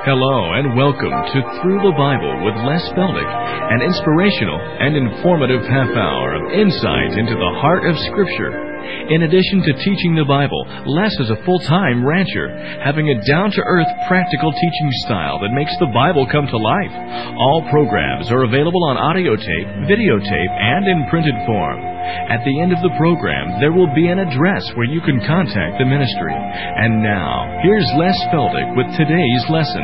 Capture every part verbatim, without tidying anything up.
Hello and welcome to Through the Bible with Les Feldick, an inspirational and informative half hour of insight into the heart of Scripture. In addition to teaching the Bible, Les is a full-time rancher, having a down-to-earth, practical teaching style that makes the Bible come to life. All programs are available on audio tape, videotape, and in printed form. At the end of the program, there will be an address where you can contact the ministry. And now, here's Les Feldick with today's lesson.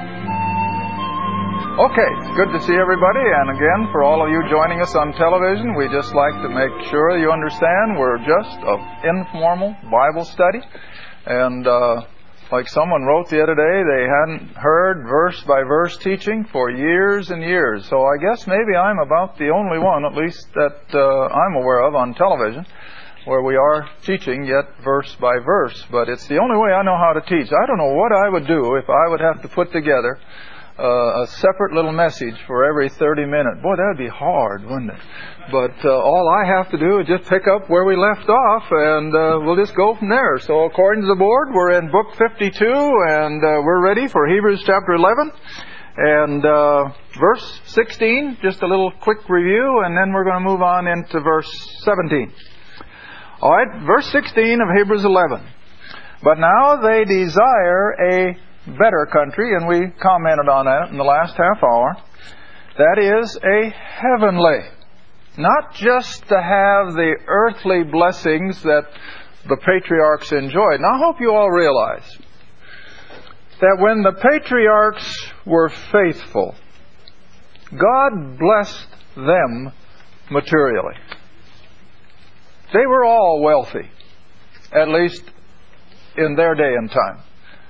Okay, good to see everybody, and again, for all of you joining us on television, we just like to make sure you understand we're just an informal Bible study, and uh, like someone wrote the other day, they hadn't heard verse-by-verse teaching for years and years, so I guess maybe I'm about the only one, at least that uh, I'm aware of on television, where we are teaching yet verse by verse, but it's the only way I know how to teach. I don't know what I would do if I would have to put together Uh, a separate little message for every thirty minutes. Boy, that would be hard, wouldn't it? But uh, all I have to do is just pick up where we left off, and uh, we'll just go from there. So according to the board, we're in book fifty-two, and uh, we're ready for Hebrews chapter eleven. And uh, verse sixteen, just a little quick review, and then we're going to move on into verse seventeen. All right, verse sixteen of Hebrews eleven. But now they desire a better country, and we commented on that in the last half hour. That is a heavenly. Not just to have the earthly blessings that the patriarchs enjoyed. Now I hope you all realize that when the patriarchs were faithful, God blessed them materially. They were all wealthy, at least in their day and time.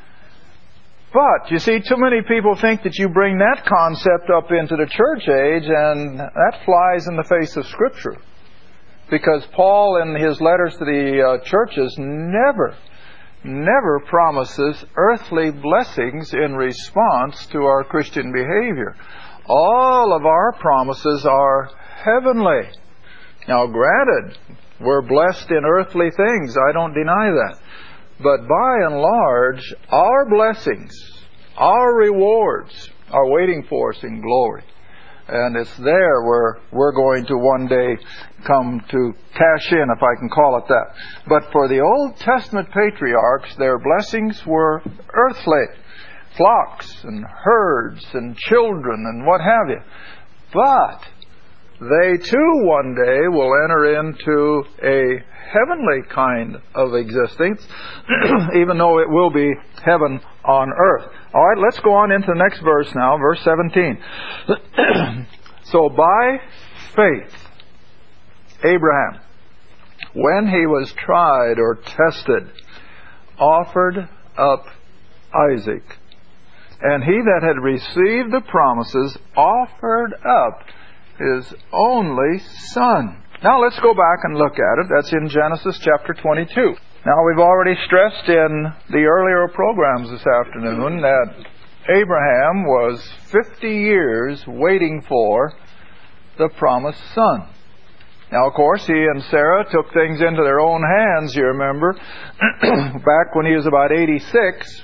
But, you see, too many people think that you bring that concept up into the church age, and that flies in the face of Scripture. Because Paul, in his letters to the uh, churches, never, never promises earthly blessings in response to our Christian behavior. All of our promises are heavenly. Now, granted, we're blessed in earthly things. I don't deny that. But by and large, our blessings, our rewards are waiting for us in glory. And it's there where we're going to one day come to cash in, if I can call it that. But for the Old Testament patriarchs, their blessings were earthly. Flocks and herds and children and what have you. But they too one day will enter into a heavenly kind of existence, even though it will be heaven on earth. All right, let's go on into the next verse now, verse seventeen. So by faith, Abraham, when he was tried or tested, offered up Isaac. And he that had received the promises offered up his only son. Now let's go back and look at it. That's in Genesis chapter twenty-two. Now we've already stressed in the earlier programs this afternoon that Abraham was fifty years waiting for the promised son. Now of course he and Sarah took things into their own hands, you remember, back when he was about eighty-six,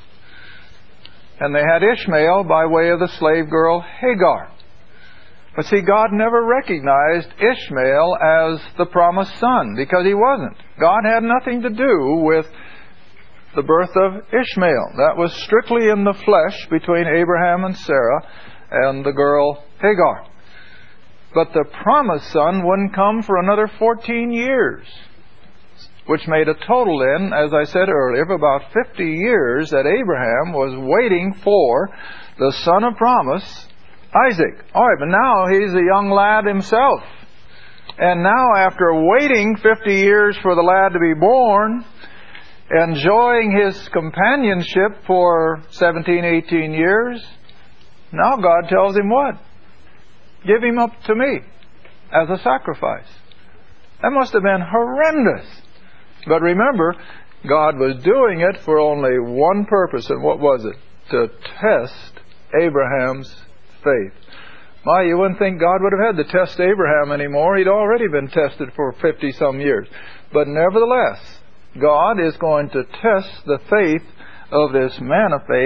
and they had Ishmael by way of the slave girl Hagar. But see, God never recognized Ishmael as the promised son, because he wasn't. God had nothing to do with the birth of Ishmael. That was strictly in the flesh between Abraham and Sarah and the girl Hagar. But the promised son wouldn't come for another fourteen years, which made a total then, as I said earlier, of about fifty years that Abraham was waiting for the son of promise, Isaac. All right, but now he's a young lad himself. And now after waiting fifty years for the lad to be born, enjoying his companionship for seventeen, eighteen years, now God tells him what? Give him up to me as a sacrifice. That must have been horrendous. But remember, God was doing it for only one purpose, and what was it? To test Abraham's faith. My, you wouldn't think God would have had to test Abraham anymore. He'd already been tested for fifty-some years. But nevertheless, God is going to test the faith of this man of faith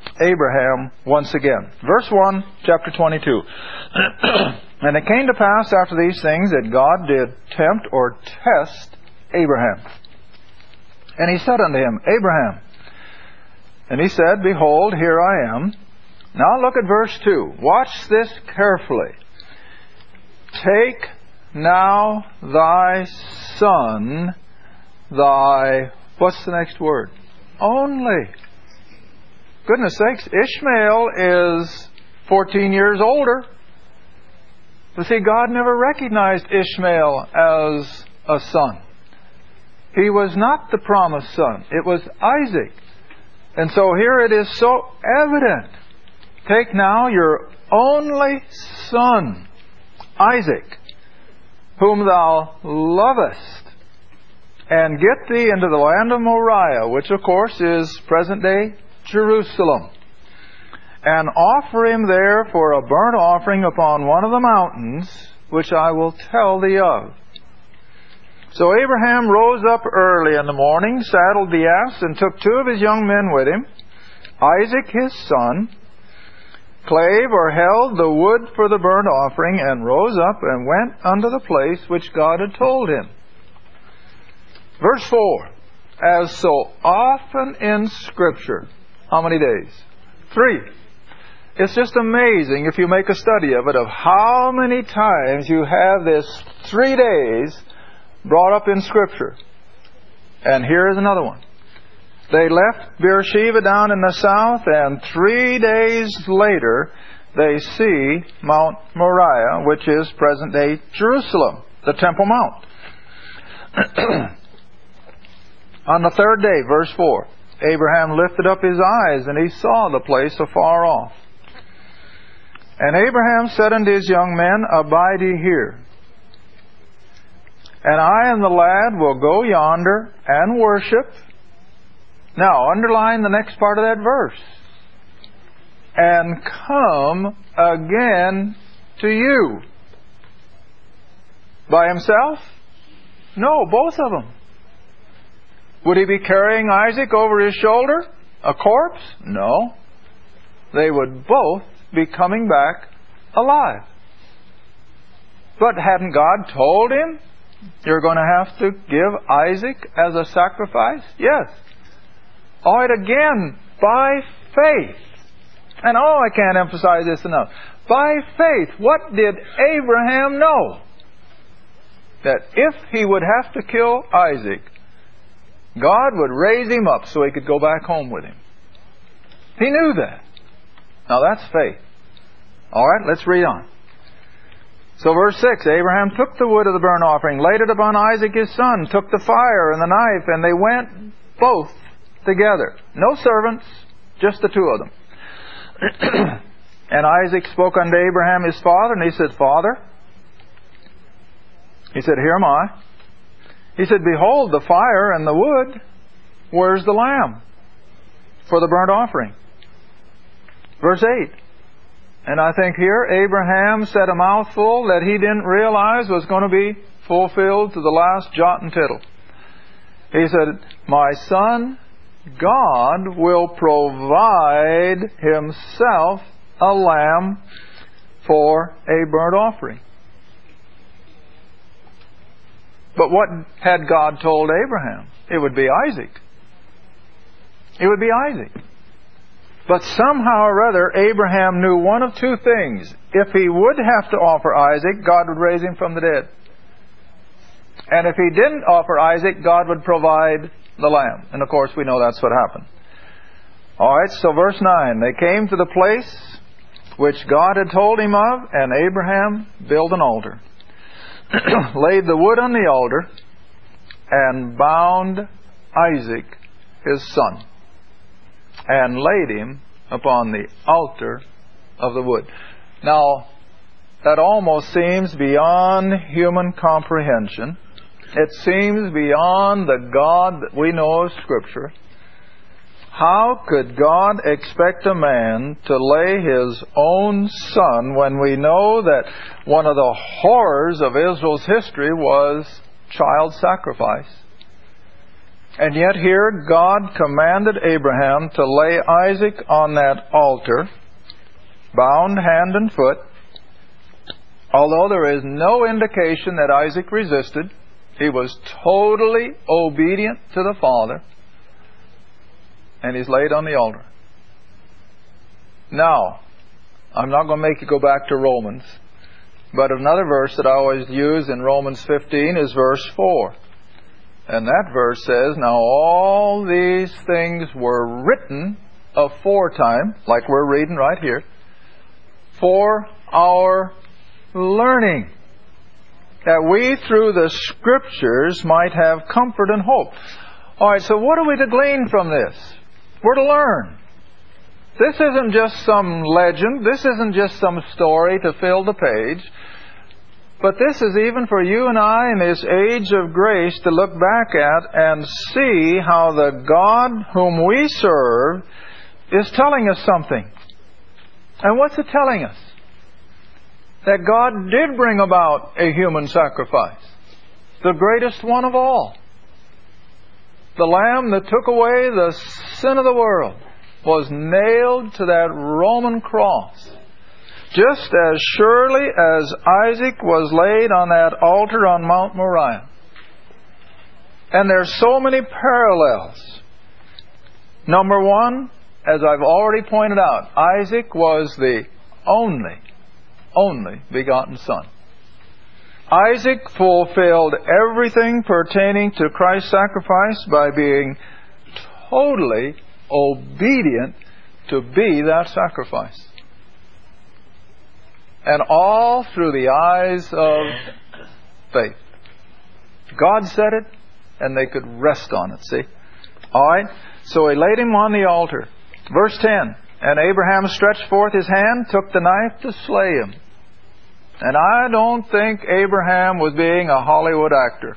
Abraham once again. Verse one, chapter twenty-two. And it came to pass after these things that God did tempt or test Abraham. And he said unto him, Abraham. And he said, Behold, here I am. Now look at verse two. Watch this carefully. Take now thy son, thy, what's the next word? Only. Goodness sakes, Ishmael is fourteen years older. But see, God never recognized Ishmael as a son. He was not the promised son. It was Isaac. And so here it is so evident. Take now your only son, Isaac, whom thou lovest, and get thee into the land of Moriah, which of course is present-day Jerusalem, and offer him there for a burnt offering upon one of the mountains, which I will tell thee of. So Abraham rose up early in the morning, saddled the ass, and took two of his young men with him, Isaac his son, clave or held the wood for the burnt offering, and rose up and went unto the place which God had told him. Verse four, as so often in Scripture, how many days? Three. It's just amazing if you make a study of it, of how many times you have this three days brought up in Scripture. And here is another one. They left Beersheba down in the south, and three days later they see Mount Moriah, which is present-day Jerusalem, the Temple Mount. On the third day, verse four, Abraham lifted up his eyes, and he saw the place afar off. And Abraham said unto his young men, Abide ye here, and I and the lad will go yonder and worship. Now, underline the next part of that verse. And come again to you. By himself? No, both of them. Would he be carrying Isaac over his shoulder? A corpse? No. They would both be coming back alive. But hadn't God told him, you're going to have to give Isaac as a sacrifice? Yes. Oh, it again, by faith. And oh, I can't emphasize this enough. By faith, what did Abraham know? That if he would have to kill Isaac, God would raise him up so he could go back home with him. He knew that. Now that's faith. All right, let's read on. So verse six, Abraham took the wood of the burnt offering, laid it upon Isaac his son, took the fire and the knife, and they went both together. No servants, just the two of them. And Isaac spoke unto Abraham his father, and he said, Father? He said, Here am I. He said, Behold the fire and the wood. Where's the lamb for the burnt offering? Verse eight. And I think here Abraham said a mouthful that he didn't realize was going to be fulfilled to the last jot and tittle. He said, My son, God will provide Himself a lamb for a burnt offering. But what had God told Abraham? It would be Isaac. It would be Isaac. But somehow or other, Abraham knew one of two things. If he would have to offer Isaac, God would raise him from the dead. And if he didn't offer Isaac, God would provide the lamb. And of course, we know that's what happened. All right, so verse nine. They came to the place which God had told him of, and Abraham built an altar, laid the wood on the altar, and bound Isaac, his son, and laid him upon the altar of the wood. Now, that almost seems beyond human comprehension. It seems beyond the God that we know of Scripture. How could God expect a man to lay his own son when we know that one of the horrors of Israel's history was child sacrifice? And yet here God commanded Abraham to lay Isaac on that altar, bound hand and foot, although there is no indication that Isaac resisted. He was totally obedient to the Father, and he's laid on the altar. Now, I'm not going to make you go back to Romans, but another verse that I always use in Romans fifteen is verse four. And that verse says, now all these things were written aforetime, like we're reading right here, for our learning, that we through the Scriptures might have comfort and hope. All right, so what are we to glean from this? We're to learn. This isn't just some legend. This isn't just some story to fill the page. But this is even for you and I in this age of grace to look back at and see how the God whom we serve is telling us something. And what's it telling us? That God did bring about a human sacrifice, the greatest one of all. The Lamb that took away the sin of the world was nailed to that Roman cross. Just as surely as Isaac was laid on that altar on Mount Moriah. And there's so many parallels. Number one, as I've already pointed out, Isaac was the only, only begotten son. Isaac fulfilled everything pertaining to Christ's sacrifice by being totally obedient to be that sacrifice. And all through the eyes of faith. God said it, and they could rest on it, see? All right? So he laid him on the altar. Verse ten, and Abraham stretched forth his hand, took the knife to slay him. And I don't think Abraham was being a Hollywood actor.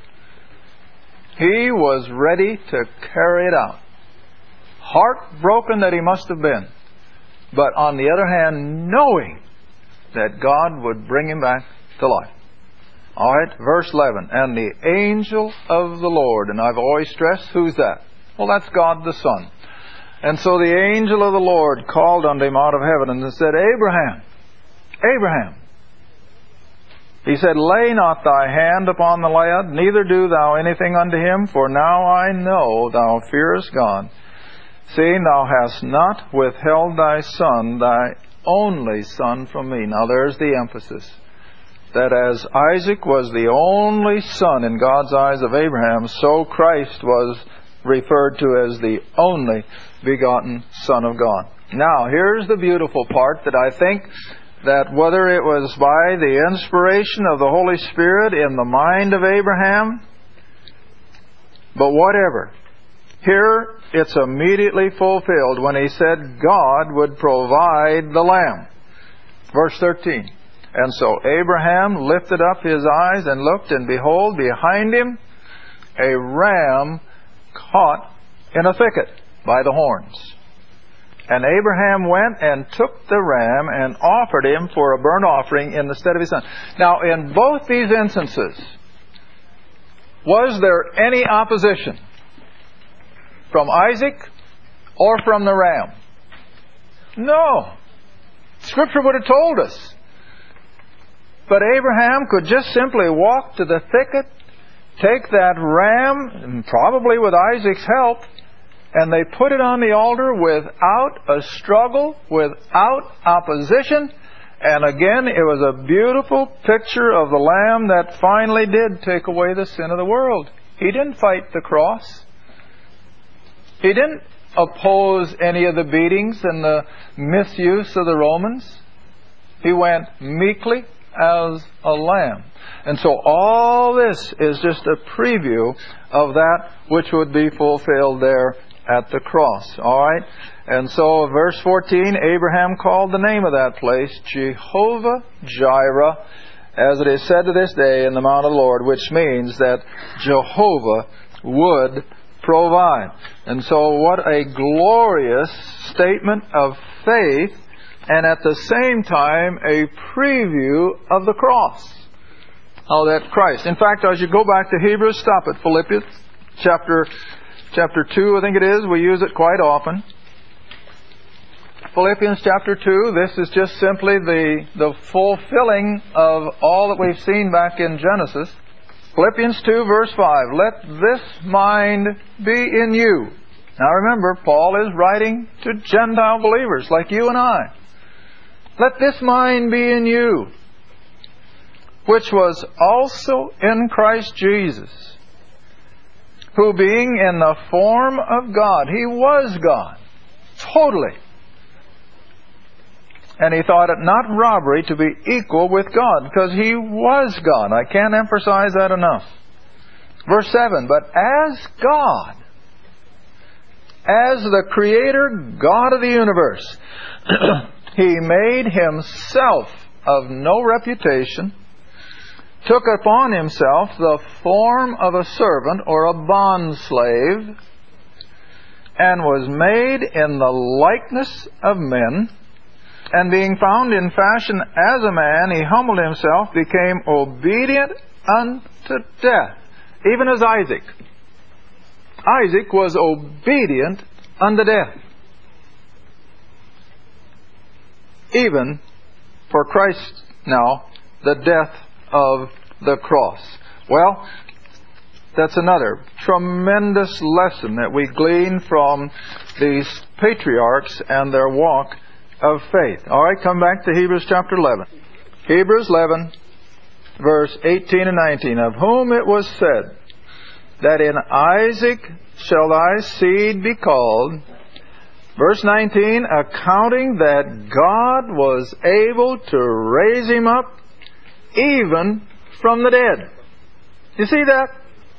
He was ready to carry it out. Heartbroken that he must have been. But on the other hand, knowing that God would bring him back to life. All right, verse eleven. And the angel of the Lord, and I've always stressed, who's that? Well, that's God the Son. And so the angel of the Lord called unto him out of heaven and said, Abraham, Abraham. He said, lay not thy hand upon the lad, neither do thou anything unto him, for now I know thou fearest God, seeing thou hast not withheld thy son, thy only son from me. Now there's the emphasis. That as Isaac was the only son in God's eyes of Abraham, so Christ was referred to as the only begotten Son of God. Now here's the beautiful part that I think that whether it was by the inspiration of the Holy Spirit in the mind of Abraham, but whatever, here it's immediately fulfilled when he said God would provide the lamb. Verse thirteen. And so Abraham lifted up his eyes and looked, and behold, behind him a ram caught in a thicket by the horns. And Abraham went and took the ram and offered him for a burnt offering in the stead of his son. Now, in both these instances, was there any opposition from Isaac or from the ram? No. Scripture would have told us. But Abraham could just simply walk to the thicket, take that ram, probably with Isaac's help, and they put it on the altar without a struggle, without opposition. And again, it was a beautiful picture of the Lamb that finally did take away the sin of the world. He didn't fight the cross. He didn't oppose any of the beatings and the misuse of the Romans. He went meekly as a lamb. And so all this is just a preview of that which would be fulfilled there at the cross. All right? And so verse fourteen, Abraham called the name of that place Jehovah Jireh, as it is said to this day in the Mount of the Lord, which means that Jehovah would provide. And so what a glorious statement of faith, and at the same time a preview of the cross. Oh, that Christ. In fact, as you go back to Hebrews, stop at Philippians chapter chapter two, I think it is. We use it quite often. Philippians chapter two, this is just simply the, the fulfilling of all that we've seen back in Genesis. Philippians two, verse five, let this mind be in you. Now remember, Paul is writing to Gentile believers like you and I. Let this mind be in you, which was also in Christ Jesus, who being in the form of God, He was God, totally. And He thought it not robbery to be equal with God, because He was God. I can't emphasize that enough. Verse seven, but as God, as the Creator God of the universe, He made Himself of no reputation, took upon Himself the form of a servant or a bondslave, and was made in the likeness of men. And being found in fashion as a man, He humbled Himself, became obedient unto death, even as Isaac. Isaac was obedient unto death, even for Christ now, the death of the cross. Well, that's another tremendous lesson that we glean from these patriarchs and their walk of faith. All right, come back to Hebrews chapter eleven. Hebrews eleven, verse eighteen and nineteen. Of whom it was said, that in Isaac shall thy seed be called. Verse nineteen, accounting that God was able to raise him up even from the dead. You see that?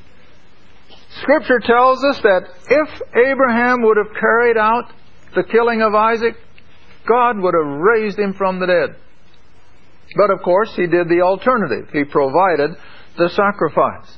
Scripture tells us that if Abraham would have carried out the killing of Isaac, God would have raised him from the dead. But of course, He did the alternative. He provided the sacrifice.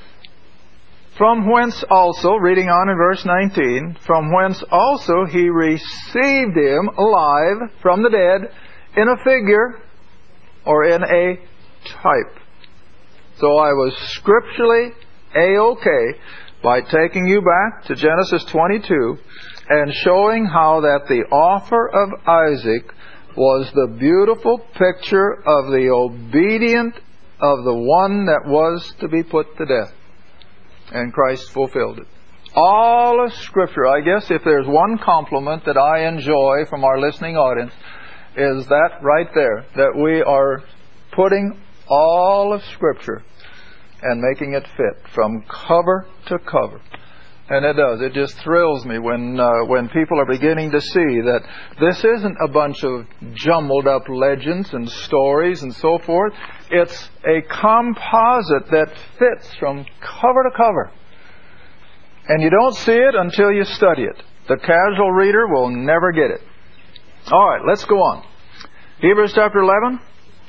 From whence also, reading on in verse nineteen, from whence also He received him alive from the dead in a figure or in a type. So I was scripturally A-OK by taking you back to Genesis twenty-two and showing how that the offer of Isaac was the beautiful picture of the obedient of the one that was to be put to death. And Christ fulfilled it. All of Scripture, I guess if there's one compliment that I enjoy from our listening audience, is that right there, that we are putting all of Scripture and making it fit from cover to cover. And it does. It just thrills me when uh, when people are beginning to see that this isn't a bunch of jumbled up legends and stories and so forth. It's a composite that fits from cover to cover. And you don't see it until you study it. The casual reader will never get it. All right, let's go on. Hebrews chapter eleven,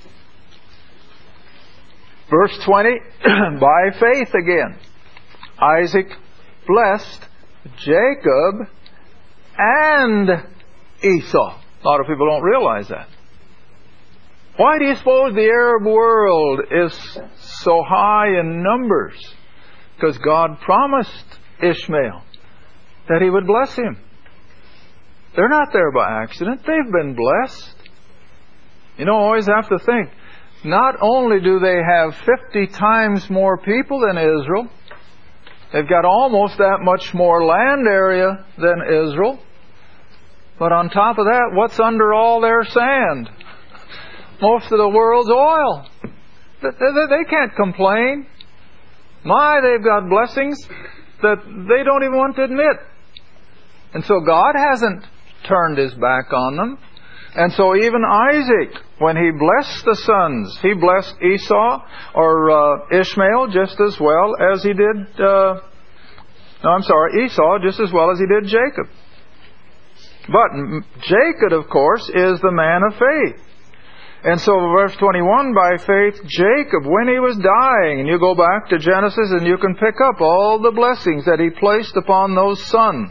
verse twenty. By faith again, Isaac blessed Jacob and Esau. A lot of people don't realize that. Why do you suppose the Arab world is so high in numbers? Because God promised Ishmael that He would bless him. They're not there by accident. They've been blessed. You know, I always have to think, not only do they have fifty times more people than Israel, they've got almost that much more land area than Israel. But on top of that, what's under all their sand? Most of the world's oil. They can't complain. My, they've got blessings that they don't even want to admit. And so God hasn't turned His back on them. And so even Isaac, when he blessed the sons, he blessed Esau or uh, Ishmael just as well as he did, uh, no, I'm sorry, Esau just as well as he did Jacob. But Jacob, of course, is the man of faith. And so verse twenty-one, by faith Jacob, when he was dying, and you go back to Genesis and you can pick up all the blessings that he placed upon those sons.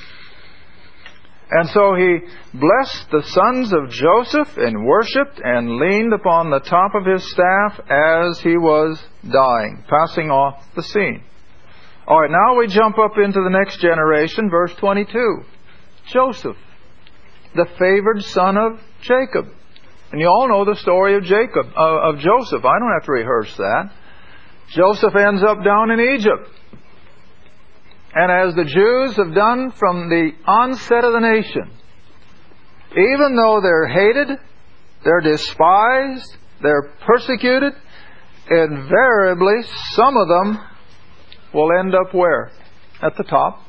And so he blessed the sons of Joseph and worshipped and leaned upon the top of his staff as he was dying, passing off the scene. All right, now we jump up into the next generation, verse twenty-two. Joseph, the favored son of Jacob. And you all know the story of Jacob, uh, of Joseph. I don't have to rehearse that. Joseph ends up down in Egypt. And as the Jews have done from the onset of the nation, even though they're hated, they're despised, they're persecuted, invariably some of them will end up where? At the top.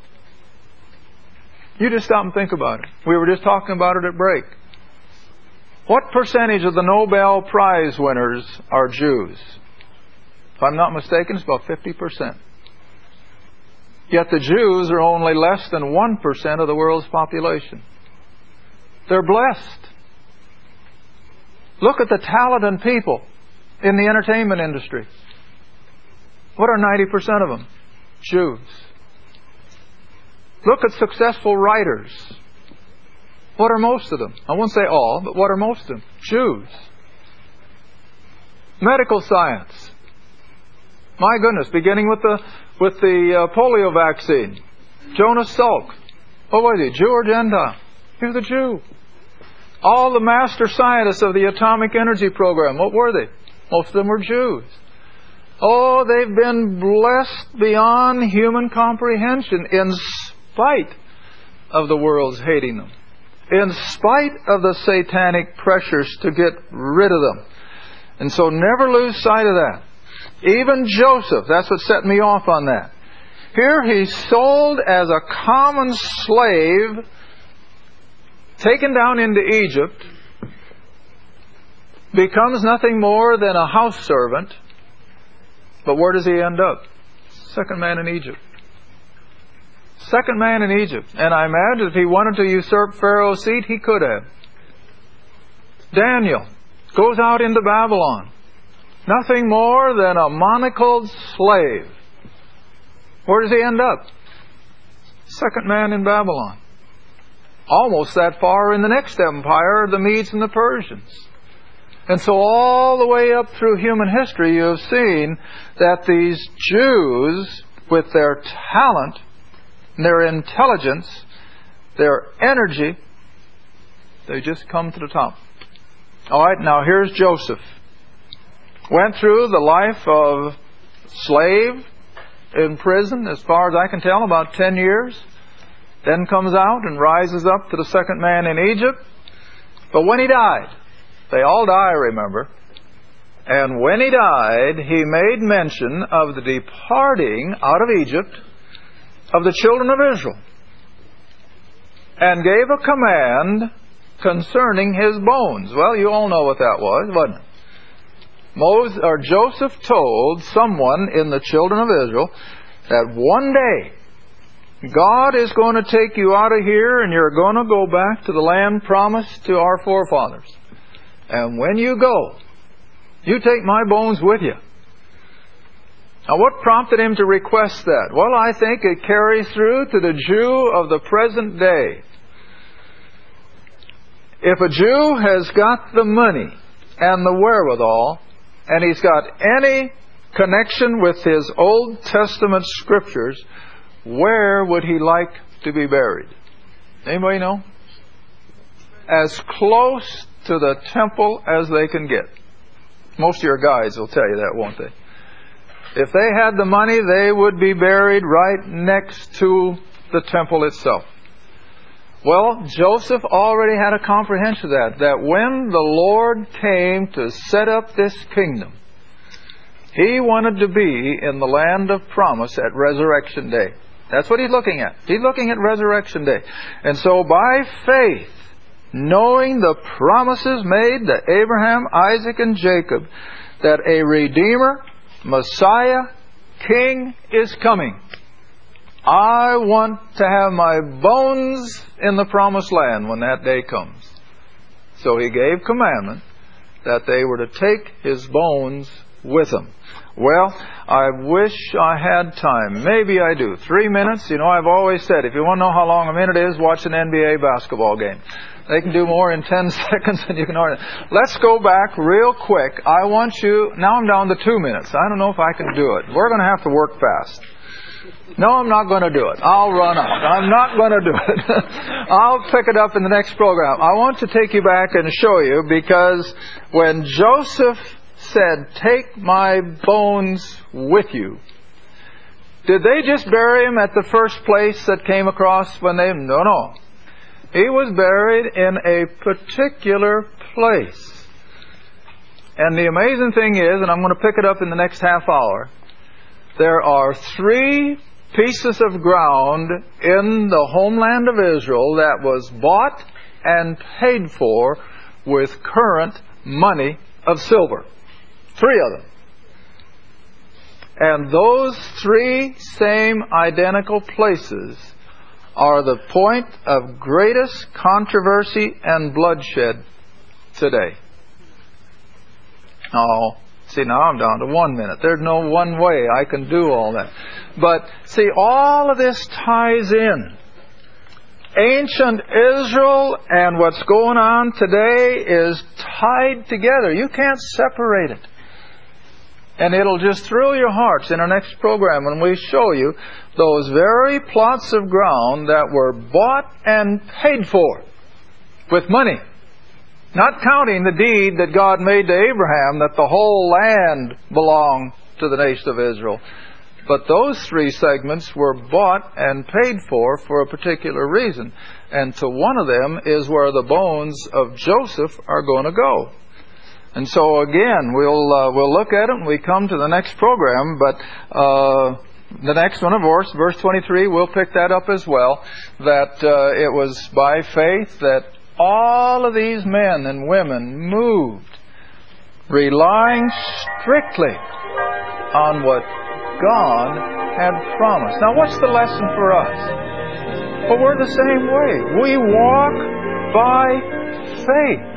You just stop and think about it. We were just talking about it at break. What percentage of the Nobel Prize winners are Jews? If I'm not mistaken, it's about fifty percent. Yet the Jews are only less than one percent of the world's population. They're blessed. Look at the talented people in the entertainment industry. What are ninety percent of them? Jews. Look at successful writers. What are most of them? I won't say all, but what are most of them? Jews. Medical science. My goodness, beginning with the with the uh, polio vaccine. Jonas Salk. What was he, Jew or Gentile? He was a Jew. All the master scientists of the atomic energy program, what were they? Most of them were Jews. Oh, they've been blessed beyond human comprehension in spite of the world's hating them. In spite of the satanic pressures to get rid of them. And so never lose sight of that. Even Joseph, that's what set me off on that. Here he's sold as a common slave, taken down into Egypt, becomes nothing more than a house servant. But where does he end up? Second man in Egypt. Second man in Egypt. And I imagine if he wanted to usurp Pharaoh's seat, he could have. Daniel goes out into Babylon. Nothing more than a monocled slave. Where does he end up? Second man in Babylon. Almost that far in the next empire, the Medes and the Persians. And so all the way up through human history, you have seen that these Jews, with their talent, their intelligence, their energy, they just come to the top. All right, now here's Joseph. Went through the life of slave in prison, as far as I can tell, about ten years. Then comes out and rises up to the second man in Egypt. But when he died, they all die, remember. And when he died, he made mention of the departing out of Egypt of the children of Israel. And gave a command concerning his bones. Well, you all know what that was, wasn't it? Moses, or Joseph told someone in the children of Israel that one day God is going to take you out of here and you're going to go back to the land promised to our forefathers. And when you go, you take my bones with you. Now, what prompted him to request that? Well, I think it carries through to the Jew of the present day. If a Jew has got the money and the wherewithal, and he's got any connection with his Old Testament scriptures, where would he like to be buried? Anybody know? As close to the temple as they can get. Most of your guides will tell you that, won't they? If they had the money, they would be buried right next to the temple itself. Well, Joseph already had a comprehension of that, that when the Lord came to set up this kingdom, he wanted to be in the land of promise at Resurrection Day. That's what he's looking at. He's looking at Resurrection Day. And so by faith, knowing the promises made to Abraham, Isaac, and Jacob, that a Redeemer, Messiah, King is coming. I want to have my bones in the promised land when that day comes. So he gave commandment that they were to take his bones with them. Well, I wish I had time. Maybe I do. Three minutes. You know, I've always said, if you want to know how long a minute is, watch an N B A basketball game. They can do more in ten seconds than you can order. Let's go back real quick. I want you, now I'm down to two minutes. I don't know if I can do it. We're going to have to work fast. No, I'm not going to do it. I'll run out. I'm not going to do it. I'll pick it up in the next program. I want to take you back and show you, because when Joseph said, "Take my bones with you," did they just bury him at the first place that came across when they... No, no. He was buried in a particular place. And the amazing thing is, and I'm going to pick it up in the next half hour, there are three pieces of ground in the homeland of Israel that was bought and paid for with current money of silver. Three of them. And those three same identical places are the point of greatest controversy and bloodshed today. Oh, see, now I'm down to one minute. There's no one way I can do all that. But, see, all of this ties in. Ancient Israel and what's going on today is tied together. You can't separate it. And it'll just thrill your hearts in our next program when we show you those very plots of ground that were bought and paid for with money. Not counting the deed that God made to Abraham that the whole land belonged to the nation of Israel. But those three segments were bought and paid for for a particular reason. And to one of them is where the bones of Joseph are going to go. And so again, we'll uh, we'll look at it when we come to the next program. But uh, the next one, of course, verse twenty-three, we'll pick that up as well. That uh, it was by faith that all of these men and women moved, relying strictly on what God had promised. Now, what's the lesson for us? Well, we're the same way. We walk by faith.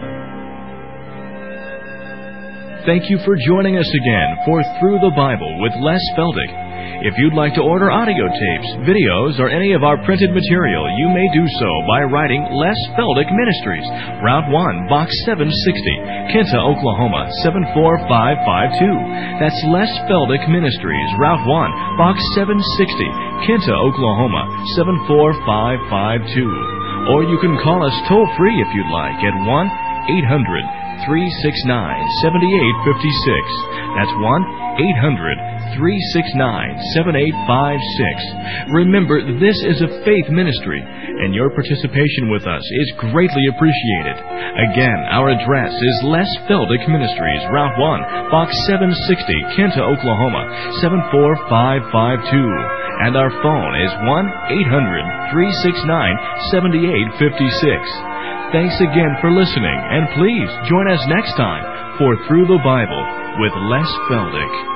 Thank you for joining us again for Through the Bible with Les Feldick. If you'd like to order audio tapes, videos, or any of our printed material, you may do so by writing Les Feldick Ministries, Route one, Box seven sixty, Kinta, Oklahoma, seven four five five two. That's Les Feldick Ministries, Route one, Box seven sixty, Kinta, Oklahoma, seven four five five two. Or you can call us toll-free if you'd like at one eight hundred three six nine seven eight five six. That's one eight hundred three six nine seven eight five six. Remember, this is a faith ministry, and your participation with us is greatly appreciated. Again, our address is Les Feldick Ministries, Route one, Box seven sixty, Kinta, Oklahoma, seven four five five two. And our phone is one eight hundred three six nine seven eight five six. Thanks again for listening, and please join us next time for Through the Bible with Les Feldick.